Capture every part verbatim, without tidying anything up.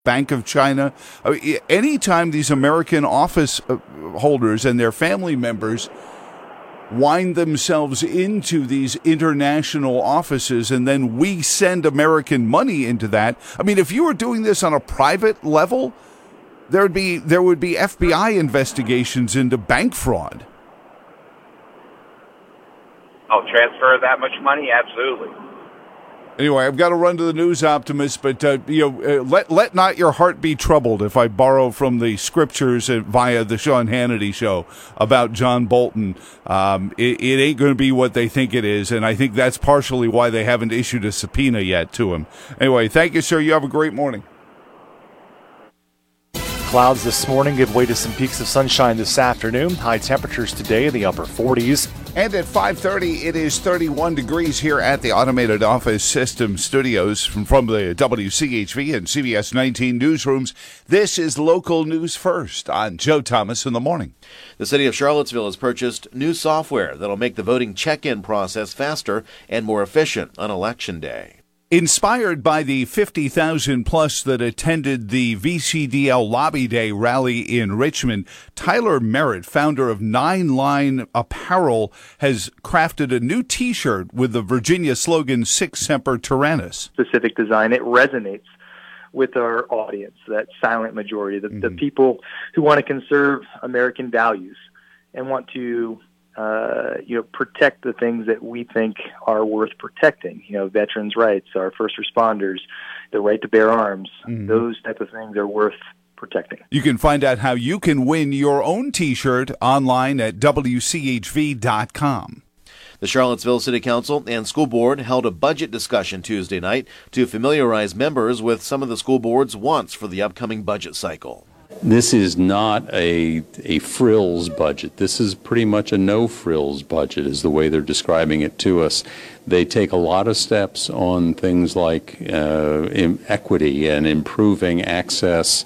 Bank of China. I mean, anytime these American office holders and their family members wind themselves into these international offices, and then we send American money into that. I mean, if you were doing this on a private level, there would be there would be F B I investigations into bank fraud. Oh, transfer that much money? Absolutely. Anyway, I've got to run to the news, Optimist, but uh, you know, uh, let let not your heart be troubled if I borrow from the scriptures uh, via the Sean Hannity show about John Bolton. Um, it, it ain't going to be what they think it is, and I think that's partially why they haven't issued a subpoena yet to him. Anyway, thank you, sir. You have a great morning. Clouds this morning give way to some peaks of sunshine this afternoon. High temperatures today in the upper forties. And at five thirty, it is thirty-one degrees here at the Automated Office System Studios from, from the W C H V and C B S nineteen newsrooms. This is Local News First on Joe Thomas in the Morning. The city of Charlottesville has purchased new software that'll make the voting check-in process faster and more efficient on Election Day. Inspired by the fifty thousand plus that attended the V C D L Lobby Day rally in Richmond, Tyler Merritt, founder of Nine Line Apparel, has crafted a new T-shirt with the Virginia slogan, Sic Semper Tyrannis. Specific design, it resonates with our audience, that silent majority, the, mm-hmm. the people who want to conserve American values and want to Uh, you know, protect the things that we think are worth protecting. You know, veterans' rights, our first responders, the right to bear arms. Mm-hmm. Those type of things are worth protecting. You can find out how you can win your own T-shirt online at W C H V dot com. The Charlottesville City Council and School Board held a budget discussion Tuesday night to familiarize members with some of the school board's wants for the upcoming budget cycle. This is not a a frills budget. This is pretty much a no-frills budget is the way they're describing it to us. They take a lot of steps on things like uh, equity and improving access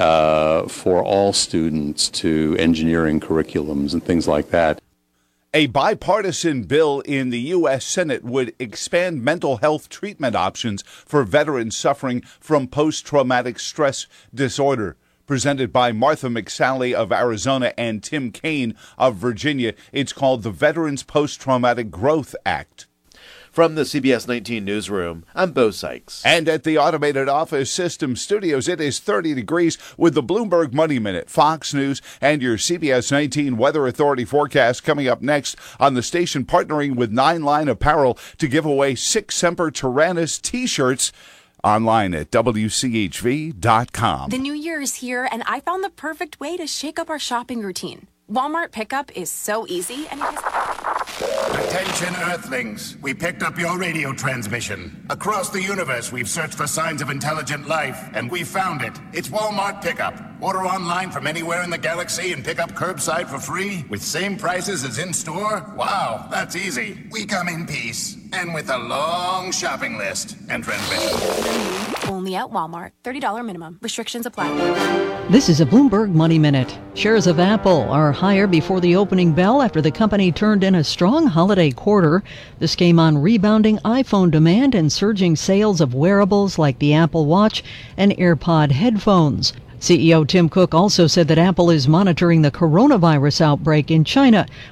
uh, for all students to engineering curriculums and things like that. A bipartisan bill in the U S Senate would expand mental health treatment options for veterans suffering from post-traumatic stress disorder. Presented by Martha McSally of Arizona and Tim Kaine of Virginia. It's called the Veterans Post-Traumatic Growth Act. From the C B S nineteen newsroom, I'm Bo Sykes. And at the Automated Office System Studios, it is thirty degrees with the Bloomberg Money Minute, Fox News, and your C B S nineteen Weather Authority forecast coming up next on the station partnering with Nine Line Apparel to give away Sic Semper Tyrannis T-shirts. Online at W C H V dot com. The new year is here, and I found the perfect way to shake up our shopping routine. Walmart pickup is so easy, and it is... Attention, Earthlings. We picked up your radio transmission. Across the universe, we've searched for signs of intelligent life, and we found it. It's Walmart Pickup. Order online from anywhere in the galaxy and pick up curbside for free with same prices as in-store? Wow, that's easy. We come in peace and with a long shopping list and transmission. Only at Walmart. thirty dollars minimum. Restrictions apply. This is a Bloomberg Money Minute. Shares of Apple are higher before the opening bell after the company turned in a strong holiday quarter. This came on rebounding iPhone demand and surging sales of wearables like the Apple Watch and AirPod headphones. C E O Tim Cook also said that Apple is monitoring the coronavirus outbreak in China,